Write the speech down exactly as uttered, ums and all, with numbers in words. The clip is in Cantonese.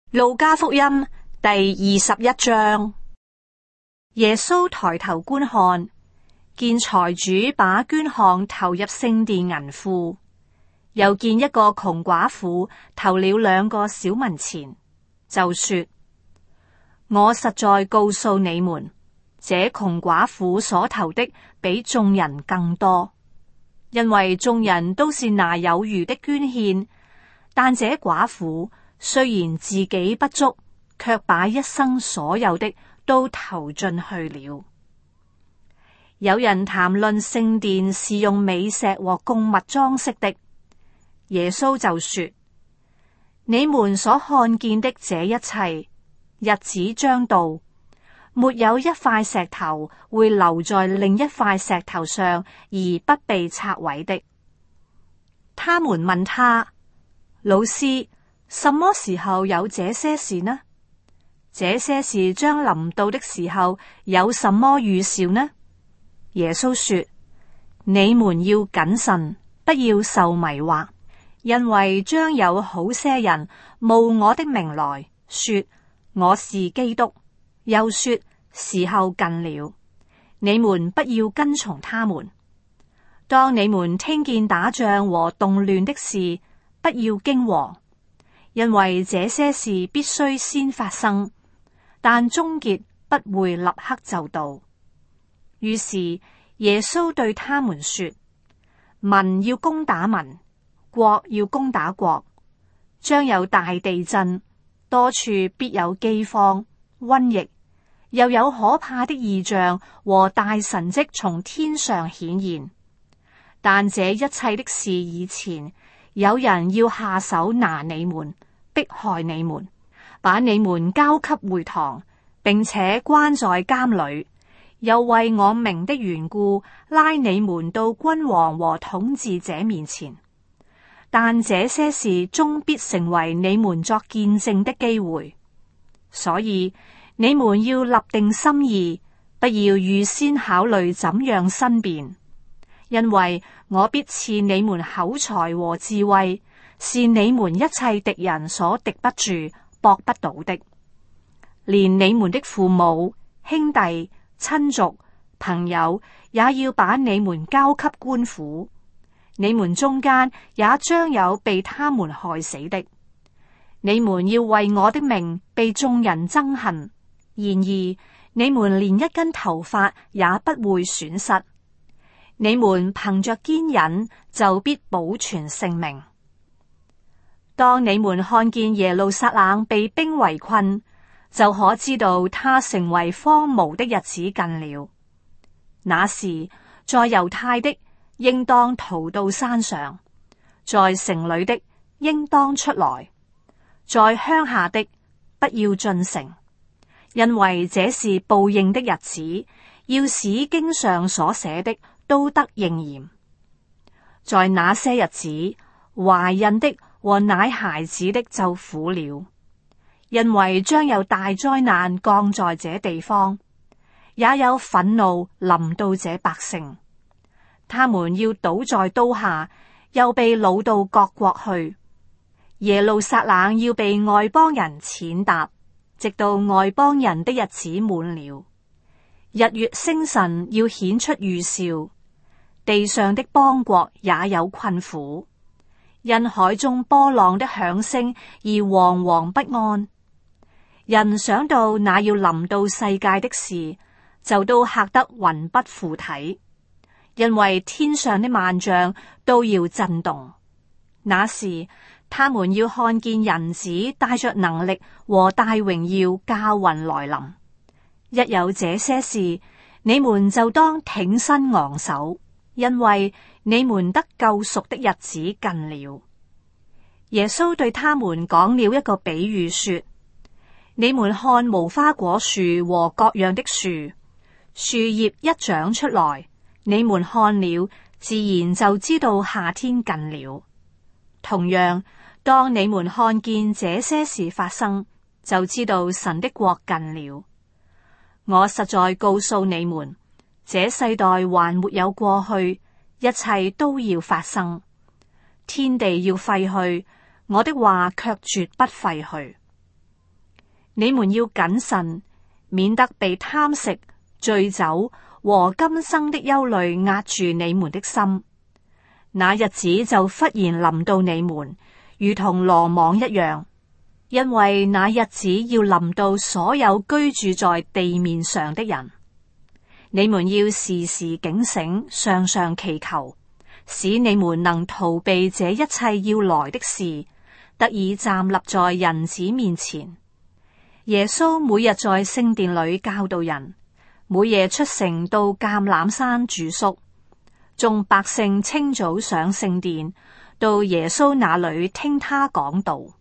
路加福音第二十一章。耶穌抬頭觀看，見財主把捐項投入聖殿銀庫，又見一個窮寡婦投了兩個小文錢，就說：我實在告訴你們，這窮寡婦所投的比眾人更多，因為眾人都是拿有餘的捐獻，但這寡婦雖然自己不足，卻把一生所有的都投進去了。有人談論聖殿是用美石和供物裝飾的，耶穌就說：你們所看見的這一切，日子將到，沒有一塊石頭會留在另一塊石頭上而不被拆毀的。他們問他：老師，什麼時候有這些事呢？這些事將臨到的時候，有什麼預兆呢？耶穌說：你們要謹慎，不要受迷惑，因為將有好些人冒我的名來說我是基督，又說時候近了。你們不要跟從他們。當你們聽見打仗和動亂的事，不要驚惶。因為這些事必須先發生，但終結不會立刻就到。於是耶穌對他們說：民要攻打民，國要攻打國，將有大地震，多處必有饑荒、瘟疫，又有可怕的異象和大神蹟從天上顯現。但這一切的事以前，有人要下手拿你們，迫害你們，把你們交給會堂，並且關在監裏，又為我名的緣故拉你們到君王和統治者面前。但這些事終必成為你們作見證的機會，所以你們要立定心意，不要預先考慮怎樣申辯。因為我必賜你們口才和智慧，是你們一切敵人所敵不住、駁不倒的。連你們的父母、兄弟、親族、朋友，也要把你們交給官府。你們中間也將有被他們害死的。你們要為我的名被眾人憎恨，然而你們連一根頭髮也不會損失。你們憑着堅忍，就必保存性命。當你們看見耶路撒冷被兵圍困，就可知道它成為荒蕪的日子近了。那時，在猶太的應當逃到山上，在城裏的應當出來，在鄉下的不要進城，因為這是報應的日子，要使經上所寫的都得應驗。在那些日子，懷孕的和奶孩子的就苦了，因為將有大災難降在這地方，也有憤怒臨到這百姓。他們要倒在刀下，又被擄到各國去。耶路撒冷要被外邦人踐踏，直到外邦人的日子滿了。日月星辰要顯出預兆，地上的邦國也有困苦，因海中波浪的響聲而惶惶不安。人想到那要臨到世界的事，就都嚇得魂不附體，因為天上的萬象都要震動。那時，他們要看見人子帶着能力和大榮耀駕雲來臨。一有這些事，你們就當挺身昂首，因為你們得救贖的日子近了。耶穌對他們講了一個比喻，說：你們看無花果樹和各樣的樹，樹葉一長出來，你們看了，自然就知道夏天近了。同樣，當你們看見這些事發生，就知道神的國近了。我實在告訴你們，這世代還沒有過去，一切都要發生。天地要廢去，我的話卻絕不廢去。 你們要謹慎，免得被貪食、醉酒和今生的憂慮壓住你們的心。那日子就忽然臨到你們，如同羅網一樣，因為那日子要臨到所有居住在地面上的人。你們要時時警醒，常常祈求，使你們能逃避這一切要來的事，得以站立在人子面前。耶穌每日在聖殿裏教導人，每夜出城到橄欖山住宿。眾百姓清早上聖殿，到耶穌那裏聽他講道。